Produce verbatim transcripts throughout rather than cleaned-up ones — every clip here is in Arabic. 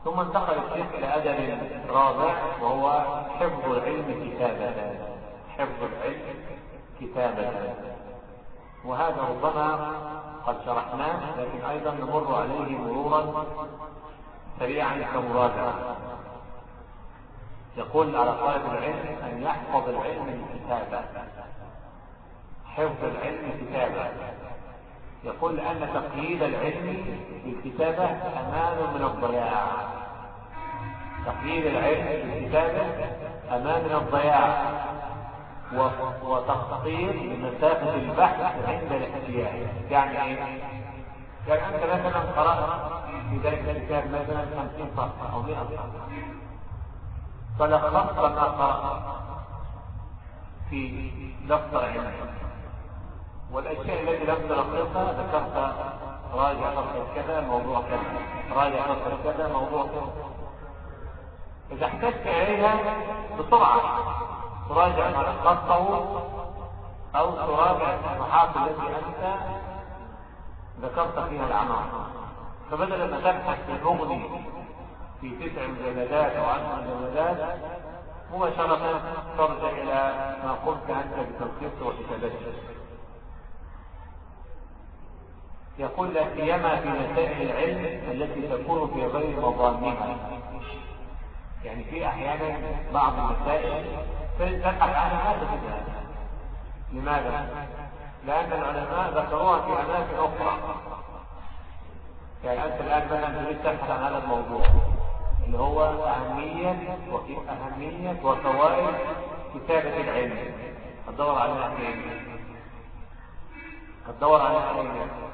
ثم انتقل الشيخ إلى أدب رابع وهو حفظ العلم كتابة. حفظ العلم كتابة، وهذا ربما قد شرحناه، لكن أيضا نمر عليه مرورا سريعا كمراجعة. يقول على طالب العلم أن يحفظ العلم الكتابة. حفظ العلم كتابة، يقول أن تقييد العلم بالكتابة أمان من الضياع. تقييد العلم بالكتابة أمان من الضياع وتخطيط لمسافة البحث عند الاحتياج. يعني ايه؟ يعني أنت مثلا قرأت في ذلك الكتاب مثلا خمسين صفحة أو مئة صفحة، فلخصت ما قرأت في دفتر علمي، والأشياء التي لم تلخصها ذكرت راجع صفحة كذا موضوع كذا، راجع صفحة كذا موضوع كذا. إذا احتجت إليها بسرعة تراجع ما لخصته أو تراجع الصفحات التي أنت ذكرت فيها العناصر. فبدل ما تبحث في المغني في تسع مجلدات أو عشر مجلدات مباشرة ترجع إلى ما قلت أنت بتلخيصه وكتابته. يقول لا سيما في مسائل العلم التي تكون في غير مظانها. يعني في أحيانا بعض المسائل تبحث عنها ما تجدها. لماذا؟ لأن العلماء ذكروها في أماكن أخرى. يعني أنت الآن مثلا تريد تبحث عن هذا الموضوع اللي هو أهمية أهمية وفوائد كتابة العلم، هتدور عليها فين؟ هتدور عليها فين؟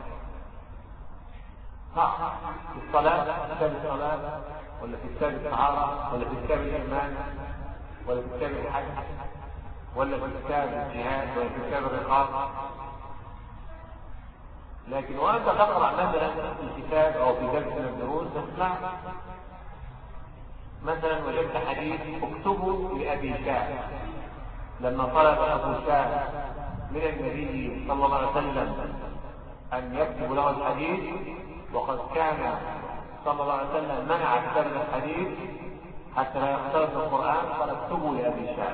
صح، في الصلاة، في كتاب الصلاة، ولا في كتاب الطهارة، ولا في كتاب الإيمان، ولا في كتاب الحج، ولا في كتاب الجهاد، ولا في كتاب الرقاب. لكن وأنت تقرأ مثلا في كتاب أو في درس من الدروس تسمع مثلا وجدت حديث اكتبوا لأبي شاه، لما طلب أبو شاه من النبي صلى الله عليه وسلم أن يكتب له الحديث، وقد كان صلى الله عليه وسلم منع كتاب الحديث حتى لا يختلط القرآن، قال اكتبوا لأبي شاه.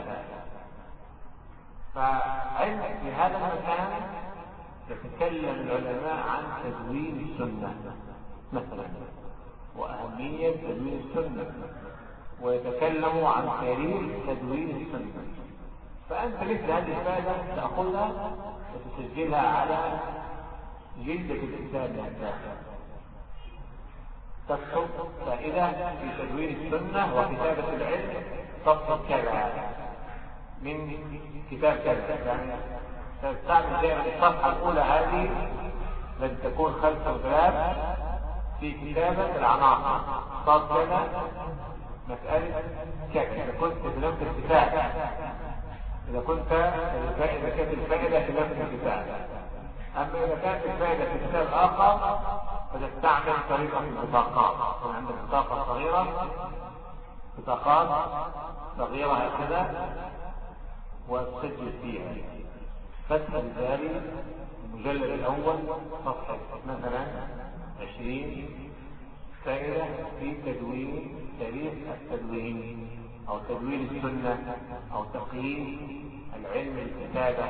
فعلم في هذا المكان يتكلم العلماء عن تدوين السنة مثلا وأهمية تدوين السنة، ويتكلموا عن تاريخ تدوين السنة. فأنت مثل هذه الفائدة تأخذها وتسجلها على جلدة الكتاب الداخل. تكتب فائدة في تدوين السنة وكتابة العلم، تصل كذا من كتاب كذا. يعني تستعمل دائما الصفحة الأولى هذه التي تكون خلف الغلاف في كتابة العناصر، صار كذا مسألة كذا. إذا كنت في نفس الكتاب، إذا كنت إذا كانت الفائدة في نفس الكتاب. أما إذا كانت الفائدة في كتاب آخر فتستعمل طريقة البطاقات. يكون عندك بطاقة صغيرة، بطاقات صغيرة هكذا، وتسجل فيها فتح الباري المجلد الأول صفحة مثلا عشرين فائدة في تدوين تاريخ التدوين أو تدوين السنة أو تقييم العلم الكتابة.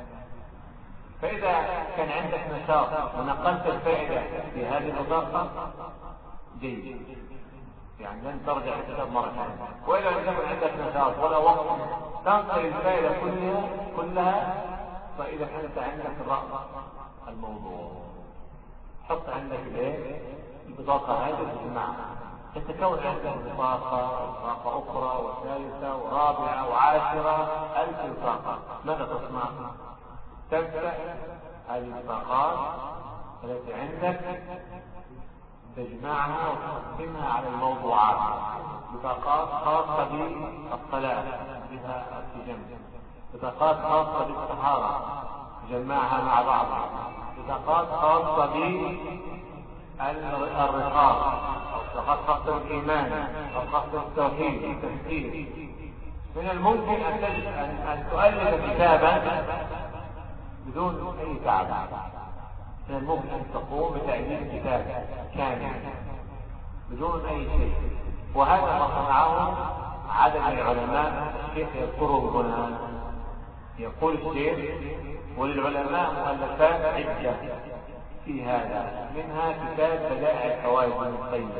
فإذا كان عندك نشاط ونقلت الفائدة في هذه البطاقة جيد، يعني لن ترجع الكتاب مرة ثانية. وإذا لم يكن عندك نشاط ولا وقت تنقل الفائدة كلها كلها فإذا كانت عندك رأس الموضوع حط عندك الايه البطاقة هذه وتجمعها، تتكون عندك بطاقة بطاقة أخرى وثالثة ورابعة وعاشرة ألف بطاقة. ماذا تصنع؟ تفتح هذه البطاقات التي عندك تجمعها وتقسمها على الموضوعات. بطاقات خاصة بالصلاة بها التجمع، بطاقات خاصة بالطهارة جمعها مع بعضها، بطاقات خاصة بالرقاب أو بطاقات خاصة بالإيمان أو خاصة بالتوحيد والتفكير. من الممكن أن تجد أن تؤلف كتابا بدون أي تعب. من الممكن أن تقوم بتأليف كتاب كامل بدون أي شيء. وهذا ما صنعه عدد من العلماء. الشيخ يذكره هنا، يقول الشيخ: وللعلماء مؤلفات عدة في هذا، منها كتاب بدائع الفوائد ابن القيم،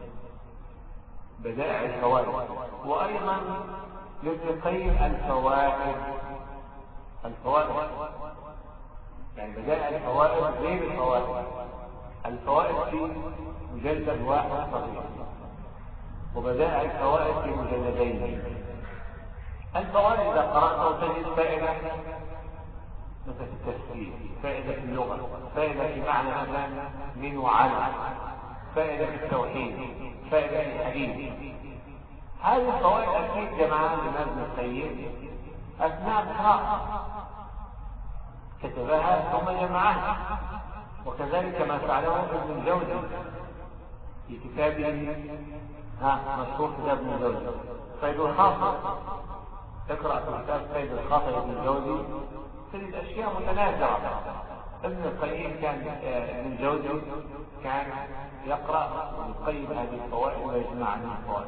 بدائع الفوائد، وأيضا لابن القيم الفوائد، الفوائد يعني بدائع الفوائد غير الفوائد. الفوائد في مجلد واحد صغير، وبدائع الفوائد في مجلدين. الفوائد إذا قرأته تجد فائدة مثل التفسير، فائدة في اللغة، فائدة في معنى مثلا من وعلى، فائدة في التوحيد، فائدة في الحديث. هذه الفوائد أكيد جمعها الإمام ابن القيم أثناء القراءة، كتبها ثم جمعها. وكذلك ما فعله ابن الجوزي في كتابه ها مشهور كتاب ابن الجوزي صيد الخاطر. تقرأ في كتاب صيد الخاطر ابن الجوزي تجد أشياء متنازعة. ابن القيم كان ابن الجوزي كان يقرأ ويقيم هذه الفوائد ويجمع عنها الفوائد.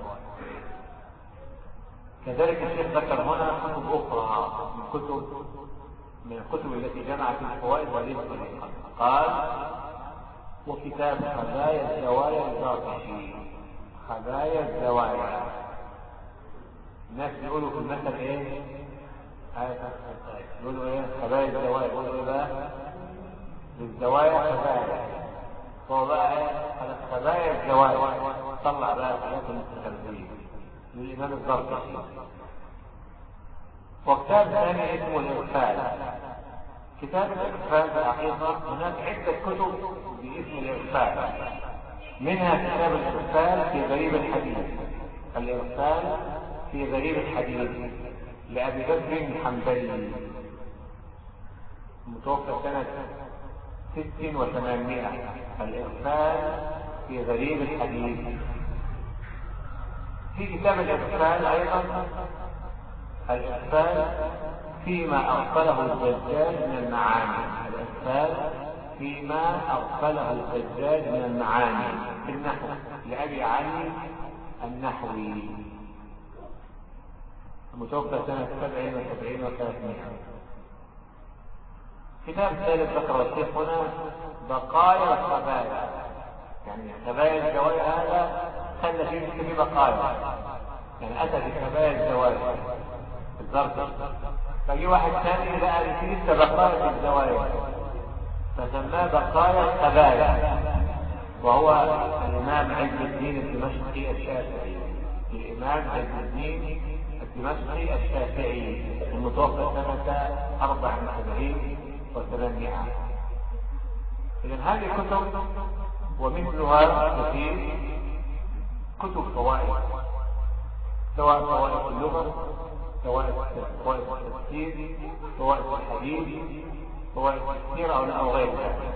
كذلك الشيخ ذكر هنا كتب أخرى من كتب من الكتب التي جمعت الفوائد وهذه الطريقة. قال: وكتاب خبايا الزوايا الزركشي. خبايا الزوايا، الناس يقولوا في المثل ايه؟ يقولوا ايه؟ خبايا الزوايا. يقولوا ايه بقى؟ للزوايا خبايا. هو بقى ايه؟ على خبايا الزوايا طلع بقى حاجات المتخلفين للإمام الزركشي. وكتاب ثاني اسمه الإغفال. كتاب الإغفال في الحقيقة هناك عدة كتب باسم الإغفال، منها كتاب الإغفال في غريب الحديث. الإغفال في غريب الحديث لأبي بكر الحنبلي متوفى سنة ست وثمانمائة. الإغفال في غريب الحديث. في كتاب الإغفال أيضا الإغفال فيما أغفله الزجاج من المعاني. الإغفال فيما أغفله الزجاج من المعاني في النحو لأبي علي النحوي المتوفى سنة سبعين وسبعين وثلاثمائة. كتاب ثالث ذكر الشيخ هنا بقايا الخبايا، يعني خبايا الزوايا هذا خلى فيه في بقايا، يعني أتى بخبايا الزوايا الزرق. فجي واحد ثاني لقى فيه لسه بقايا في الزوايا فسماه بقايا الخبايا، وهو الإمام عز الدين الدمشقي الشافعي. الإمام عز الدين الدمشقي الشافعي المتوفى سنة أربع وسبعين وثمانمائة. إذن هذه الكتب ومثلها كثير كتب فوائد، سواء فوائد اللغة، فوائد التفسير، فوائد الحديث، فوائد السيرة أو غير ذلك.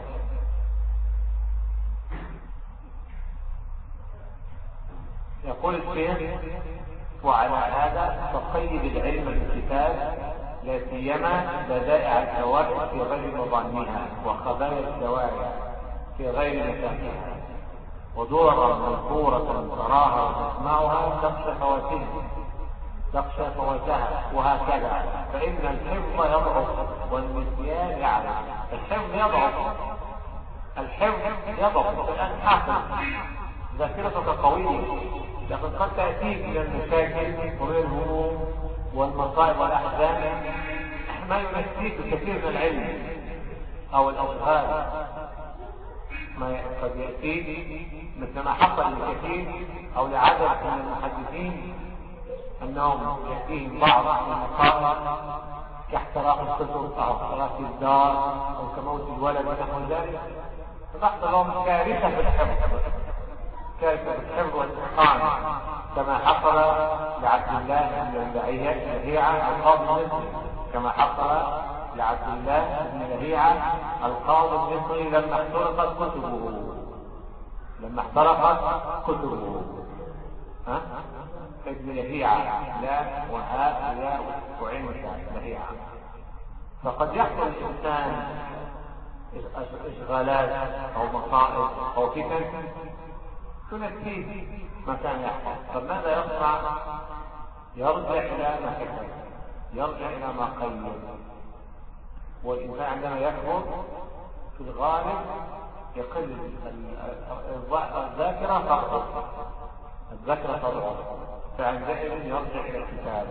يقول الشيخ: وعلى هذا فقيد العلم بالكتاب، لا سيما بدائع الفوائد في غير مضامنها، وخبايا الزوايا في غير مساحها، ودورا منثورة تراها وتسمعها تخشى فواتها تخشى فواتها وهكذا، فإن الحفظ يضعف والنسيان يعرف. الحفظ يضعف الحفظ يضعف الآن حافظ ذاكرتك قوية، لكن قد تأتيك من المشاكل ومن الهموم والمصائب والأحزان ما ينسيك كثير من العلم أو الأشغال. ما قد يأتيك مثل ما حصل لكثير أو لعدد من المحدثين أنهم يأتيهم بعض المصائب كاحتراق الكتب أو احتراق الدار أو كموت الولد ونحو ذلك، فتحصل لهم كارثة في الحفظ، كارثة في الحفظ والإتقان، كما حصل لعبد الله بن لهيعة القاضي المصري كما حصل لعبد الله بن لهيعة القاضي المصري لما احترقت كتبه لما احترقت كتبه ها ابن لهيعة لا وهاء لا وعين وشاء لهيعة. فقد يحصل الإنسان إشغالات أو مصائب أو فتن تنسيه ما كان يحفظ. فماذا يصنع؟ يرجع إلى ما كتب، يرجع إلى ما قيم. والإنسان عندما يكبر في الغالب يقل الذاكرة تضعف، الذاكرة تضعف، فعندئذ يرجع إلى الكتابة.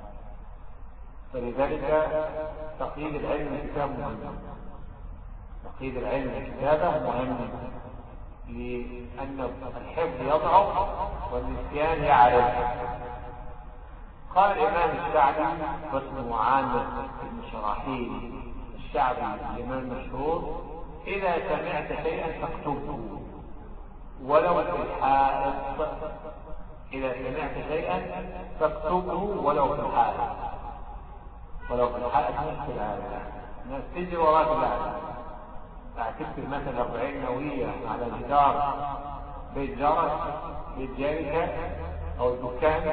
فلذلك تقييد العلم الكتاب مهم، تقييد العلم الكتابة مهم، لأن الحفظ يضعف والنسيان يعرف. قال الإمام الشعبي واسمه عامر بن شراحيل الشعبي الإمام المشهور: إذا سمعت شيئا فاكتبه ولو في الحائط. إذا سمعت شيئا فاكتبه ولو في الحائط. ولو في الحائط نفس هذا، الناس تجري وراك الآن تكتب مثلا أربعين نووية على جدار بيت جارك، بيت جارك أو الدكان،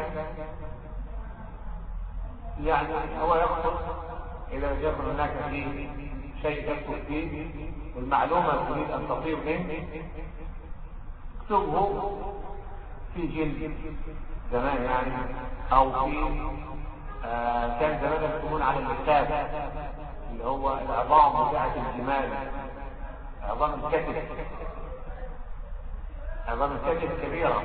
يعني هو يقصد إذا يكون هناك فيه شيء تكتب فيه والمعلومة تريد أن تطير منه، اكتبه في جلد زمان يعني، أو في آه كان زمان يكتبون على الكتاب اللي هو العظام بتاعة الجمال، عظام الكتف، عظام الكتف كبيرة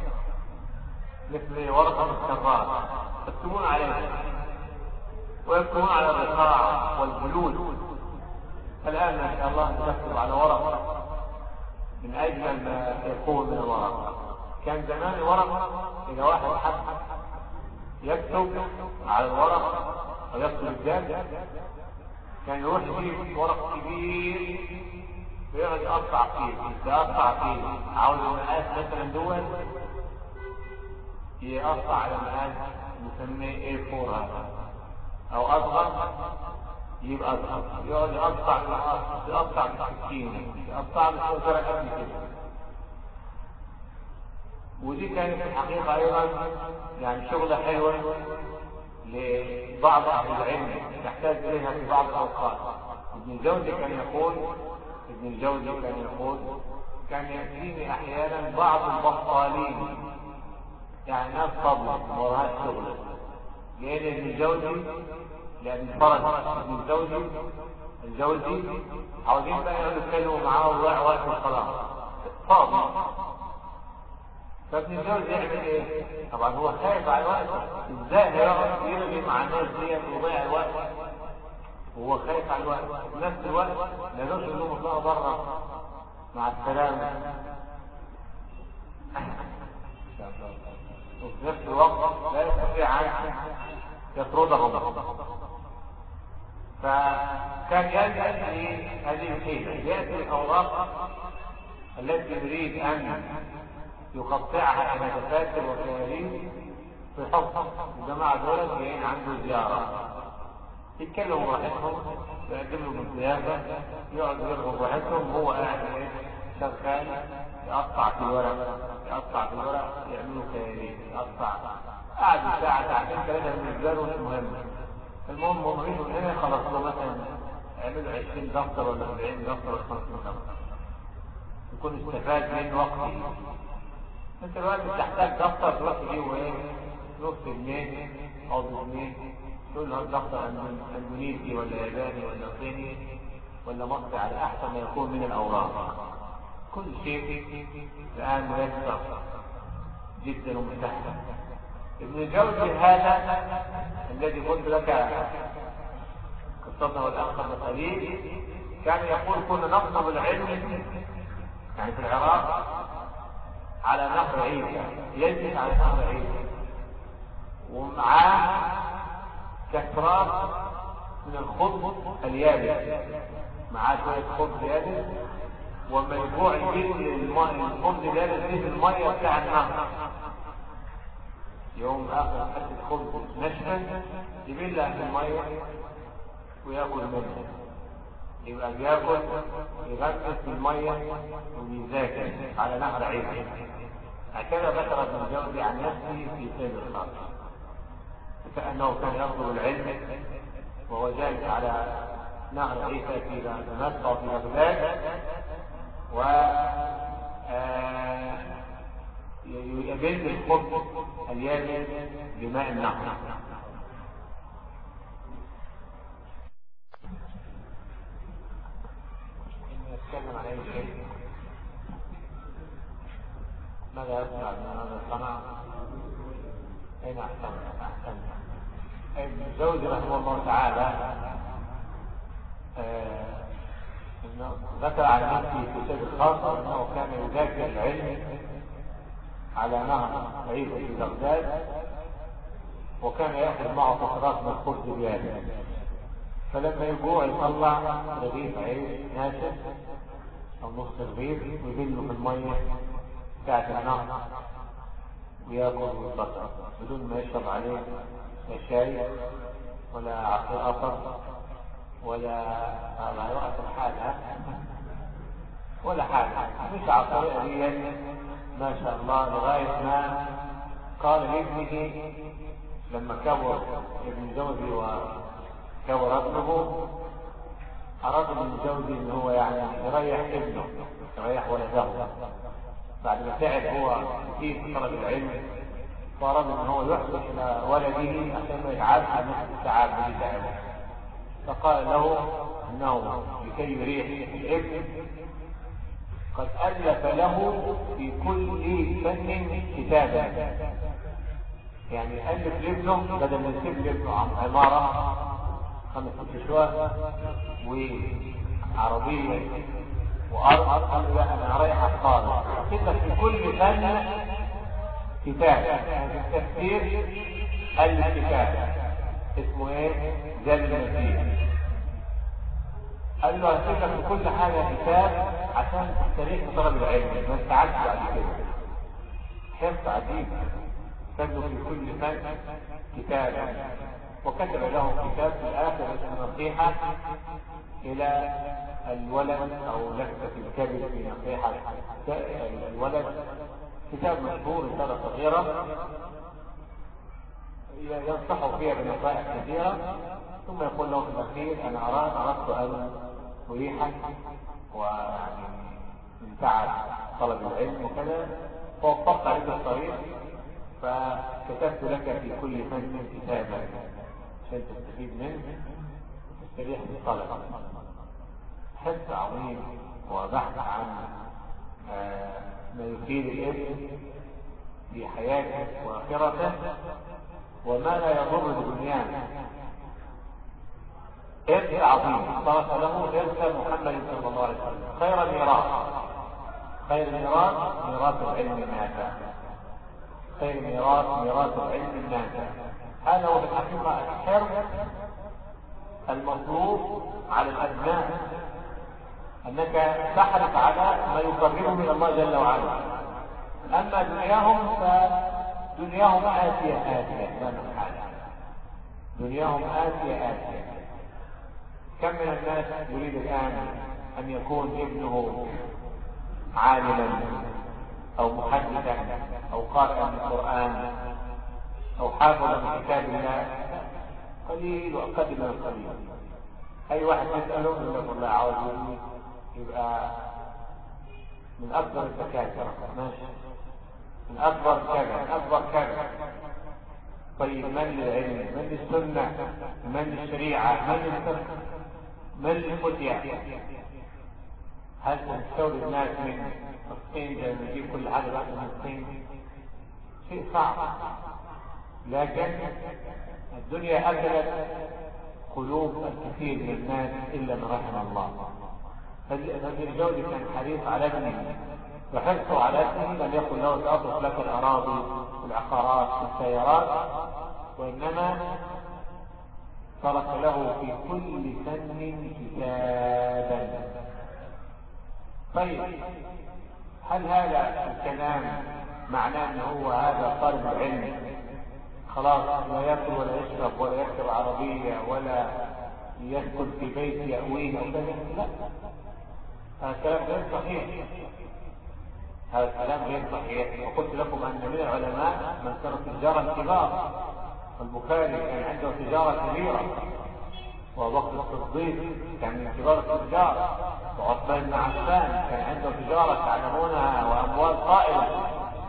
مثل ورقة الكرات، يكتبون عليها ويكتبون على الرقاع والبلود. الآن ما شاء الله تكتب على ورقة من أجمل ما يكون من الورقة. كان زمان الورقة إذا واحد حب يكتب على الورقة أو يكتب الجاد كان يروح يجيب ورق كبير ويقعد يقطع فيه يقطع فيه عاوز مقاس مثلا دول يقطع على مقاس نسميه إيه فور هذا أو أصغر، يبقى أصغر يقعد يقطع يقطع بالسكين يقطع بالسكين قبل كده. ودي كانت الحقيقة أيضا يعني شغلة حلوة لبعض أهل العلم تحتاج إليها في بعض الأوقات. ابن الجوزي كان يقول ابن الجوزي كان يقول كان يأتيني أحيانا بعض البطالين، يعني ناس فضل وراء الشغل، لأن ابن الجوزي لأن فرد ابن الجوزي الجوزي عاوزين بقى يتكلموا معاه ويضيعوا وقت الصلاة فاضي. فابن الجوزي يعمل ايه؟ طبعا هو خايف على الوقت، ازاي هيقعد يرغي مع الناس ديت ويضيع الوقت وهو خايف على الوقت، في نفس الوقت لا يجوز انهم يطلعوا بره مع السلامه وفي نفس الوقت لا يستطيع ان يطردهم. فكان يأتي هذه الحيلة، يأتي الأوراق التي يريد أن يقطعها إلى دفاتر وكراريس في حفظ. الجماعة دول جايين عنده زيارة يتكلموا براحتهم، يقدم لهم الضيافة، يقعدوا يرغبوا براحتهم، هو قاعد شغال يقطع في الورق يقطع في الورق يعملوا كراريس يقطع، قاعد ساعة ساعتين ثلاثة بالنسبة له مش مهم. المهم هم يجوا من هنا خلاص له مثلا يعملوا عشرين دفتر ولا أربعين دفتر ولا خمسين دفتر، يكون استفاد من وقته. انت الوقت بتحتاج دفتر تروح تجيبه ايه؟ نص جنيه او بجنيه، تقول له الدفتر اندونيسي ولا ياباني ولا صيني ولا مصري على احسن ما يكون من الاوراق. كل شيء الان ميسر جدا ومسهل. ابن الجوزي هذا الذي قلت لك قصته الاخ بقليل كان يقول كنا نطلب العلم يعني في العراق على نهر عيسى، يجلس على نهر عيسى ومعاه كسرات من الخبز اليابس، معاه شويه خبز يابس وما يجوع يجيب الخبز اليابس في الميه بتاع النهر، يوم اخر حته خبز نشفا يبلها في الميه وياكل منها، يبقى بياكل يغرق في الميه وبيذاكر على نهر عيسى. هكذا ذكر ابن الجوزي عن نفسه في سيد الخاطر، كأنه كان يطلب العلم وهو جالس على نهر عيسى في دمشق وفي بغداد، و يجد الخبز اليابس بماء النهر. نتكلم عن اي شيء. ماذا يصنع من هذا الصنع؟ اين احسن احسن ابن الجوزي رحمه الله تعالى آه ذكر عن نفسه في سيد الخاصة انه كان يذاكر العلم على نهر عيسى في بغداد، وكان ياخذ معه فترات من الخبز اليابس، فلما يجوع يطلع رغيف عيش ناشف او نص رغيف ويبله في الميه بتاعت النهر وياكل ويبطل بدون ما يشرب عليه لا شاي ولا عصير قصب ولا على رأس الحالة ولا حاجة، مش عصير أبيا ما شاء الله، لغاية ما قال لابنه لما كبر ابن الجوزي وكبر ابنه، أراد ابن الجوزي ان هو يعني يريح ابنه يريح ولده بعد ما تعب هو كثير في طلب العلم، فأراد ان هو يحسن الى ولده عشان ما يتعبش نفس التعب اللي تعبه، فقال له انه لكي يريح الابن قد ألف له في كل فن كتابا، يعني ألف لابنه بدل ما يسيب لابنه عمارة خمس ست وعربية وأرض، قال لا أنا رايح أختار كتب في كل فن كتاب، يعني التفسير ألف كتاب اسمه ايه؟ زاد المسيح. قال له هسيب لك في كل حاجة كتاب عشان تستريح في طلب العلم ما تتعبش بعد كده. حفظ عجيب، كتب له في كل فن كتاب، وكتب له كتاب في الآخر اسمه نصيحة إلى الولد أو لفتة الكبد في نصيحة الولد، كتاب مشهور رسالة صغيرة ينصحه فيها بنصائح كثيرة، ثم يقول له في الأخير أنا أراد أردت أن أريحك ويعني من تعب طلب العلم وكذا، فوفقت عليك الطريق فكتبت لك في كل فن كتابا عشان تستفيد منه وتستريح في الطلب. حث عظيم وبحث عن ما يفيد الابن في حياته وآخرته وما لا يضر بدنياه. إرث عظيم ترك له إرث محمد صلى الله عليه وسلم، خير الميراث، خير الميراث ميراث العلم النافع، خير الميراث ميراث العلم النافع. هذا هو بالحقيقة الحرص المطلوب على الأبناء، أنك تحرص على ما يقربهم إلى الله جل وعلا. أما دنياهم فدنياهم آتية آتية لا محالة، دنياهم آتية آتية. كم من الناس يريد الآن أن يكون ابنه عالما أو محدثا أو قارئا للقرآن أو حافظا من كتاب الله، قليل وأقل من القليل. أي واحد يسأله يقول له والله عاوز يبقى من أكبر الدكاترة، ماشي، من أكبر كذا من أكبر كذا. طيب من للعلم، من للسنة، من للشريعة، من للفقه، من للفتية؟ هل تستورد الناس من الصين زي ما نجيب كل حاجة بقى من الصين؟ شيء صعب، لكن الدنيا أكلت قلوب الكثير من الناس إلا من رحم الله. فابن الجوزي كان حريص على ابنه، وحرصه على ابنه لم يقل له سأصرف لك الأراضي والعقارات والسيارات، وإنما ترك له في كل فن كتابا. طيب هل هذا الكلام معناه أنه هو هذا طالب العلم خلاص لا يأكل ولا يشرب ولا يركب عربية ولا يسكن في بيت يأويه أو كذا؟ لا، هذا الكلام غير صحيح، هذا الكلام غير صحيح. وقلت لكم أن من العلماء من كانوا تجارا كبار، البخاري كان عنده تجارة كبيرة، وأبو بكر الصديق كان من كبار التجار، وعثمان بن عفان كان عنده تجارة تعلمونها وأموال طائلة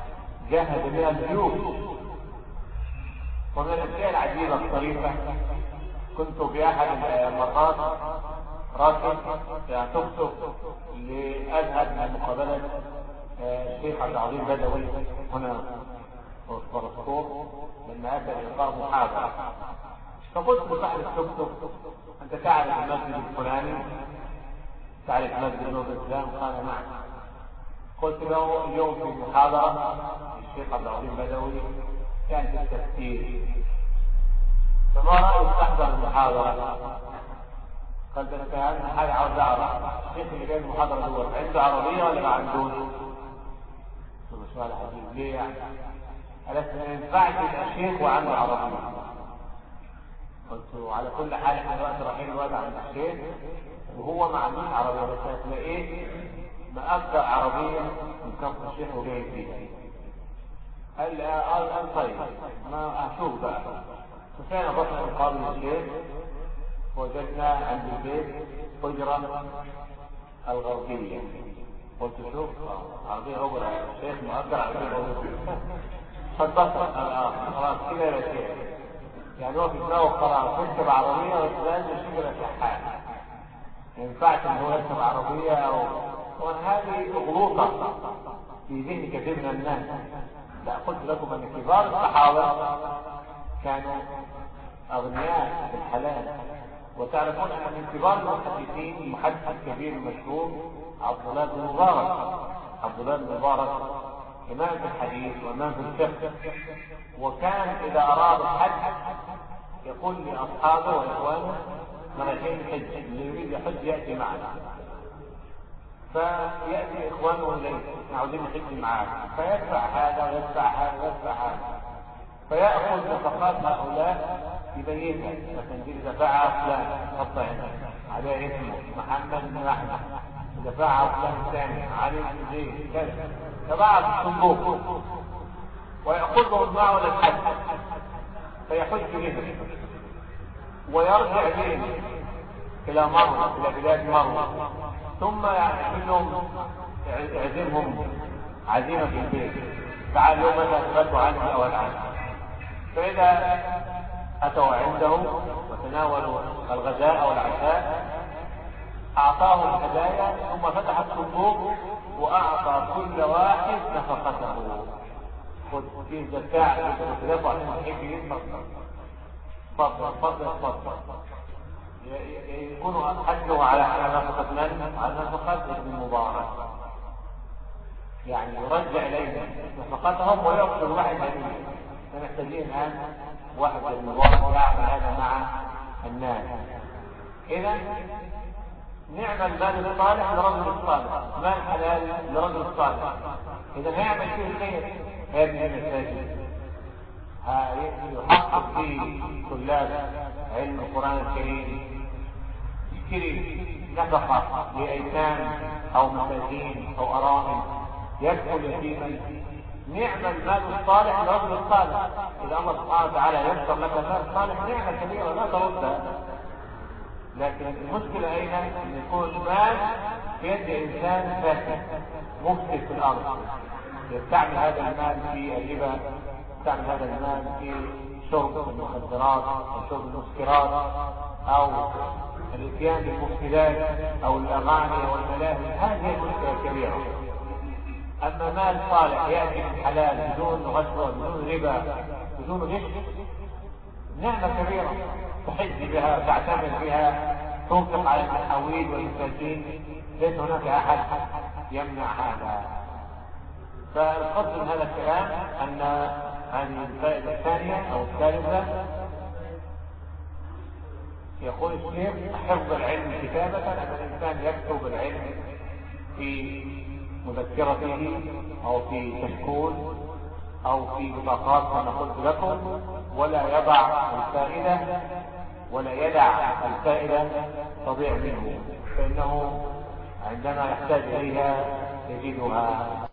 جهز بها الجيوش. ومن الاشياء العجيبه الطريفه، كنت في احد المرات راكب يعني تكتب لاذهب من مقابله الشيخ عبد العظيم بدوي هنا في الفرسطور لما اتى لاقام محاضره. فقلت لصاحب التكتب: انت تعرف المسجد الفلاني؟ تعرف مسجد نور الاسلام؟ قال: نعم. قلت له: اليوم في محاضره الشيخ عبد العظيم بدوي كان في التفسير، فما رايك تحضر المحاضره؟ قال: بس اهم حاجه عاوز اعرف الشيخ اللي جاي المحاضره دول عنده عربيه ولا ما عندوش؟ قلت له: سؤال عجيب، ليه يعني؟ قال: ما ينفعش يبقى شيخ وعنده عربيه. قلت له: على كل حال احنا دلوقتي رايحين الواد عند الشيخ وهو ما عندوش عربيه، بس هتلاقيه مأجر عربيه من كفر الشيخ وجاي فيها. قال لي: اه اه طيب ما اشوف بقى. ففعلا رحنا مقابل الشيخ، وجدنا عند البيت حجرة الغربية. قلت: شوف عربية أوبرا، الشيخ مؤجر عربية أوبرا. فاتبصر خلاص كده يا شيخ، يعني هو في دماغه خلاص يركب عربية ويتلازم شجرة شحات، ما ينفعش إن هو يركب عربية أو وهذه غلوطة في ذهن كثير من الناس. لا، قلت لكم أن كبار الصحابة كانوا أغنياء بالحلال. وتعرفون أن من كبار المحدثين المحدث الكبير المشهور عبد الله بن مبارك. عبد الله بن مبارك إمام في الحديث وإمام في الفقه، وكان إذا أراد الحج يقول لأصحابه وإخوانه: رايحين الحج، اللي يريد يحج يأتي معنا. فيأتي إخوانه إليه: عاوزين نحج معاه، فيدفع هذا ويدفع هذا ويدفع هذا، فيأخذ نفقات هؤلاء يبينها. مثلا دي دفعها فلان حطها هنا عليه اسمه محمد بن احمد، دفعها فلان ثاني علي بن زيد كذا، تبعها في الصندوق ويأخذهم معه للحج، فيحج بهم ويرجع بهم الى مروه، الى بلاد مروه، ثم منهم يعزمهم عزيمه في البيت: تعالوا متى تغدوا عني او الان. فإذا أتوا عنده وتناولوا الغداء أو العشاء أعطاهم الهدايا، ثم فتح الصندوق وأعطى كل واحد نفقته. خذ في زكاة وثلاثة عشان تحب يتفضل تفضل تفضل تفضل. يكون حجه على نفقة من؟ على نفقة ابن مبارك، يعني يرجع إليه نفقتهم ويأخذ واحد هدية. محتاجين الآن واحد المبارك يعمل هذا مع الناس. إذا نعم المال الصالح لرجل الصالح، مال حلال لرجل الصالح. إذا هيعمل فيه خير هذه المساجد، يحقق فيه طلاب علم القرآن الكريم، يشتري نفقة لأيتام أو مساكين أو أرامل، يدخل يتيما. نعم المال الصالح لرجل الصالح. إذا الله سبحانه وتعالى يذكر لك مال صالح نعمة كبيرة لا تردها. لكن المشكلة أين؟ أن يكون المال بيد إنسان فاسد مفسد في الأرض، يستعمل هذا المال في الربا، يستعمل هذا المال في شرب المخدرات أو شرب المسكرات أو الاتيان بالمفسدات أو الأغاني أو الملاهي. هذه المشكلة الكبيرة. أما مال صالح يأتي من حلال بدون غشوة بدون ربا بدون غش، نعمة كبيرة تحج بها تعتمد بها، تنفق على المحاويج والمساكين، ليس هناك أحد يمنع هذا. فالقصد من هذا الكلام أن هذه الفائدة الثانية أو الثالثة يقول الشيخ: حفظ العلم كتابة، أن الإنسان يكتب العلم في مذكرته أو في كشكول أو في بطاقات كما قلت لكم، ولا يضع الفائدة ولا يدع الفائدة تضيع منه، فإنه عندما يحتاج إليها يجدها.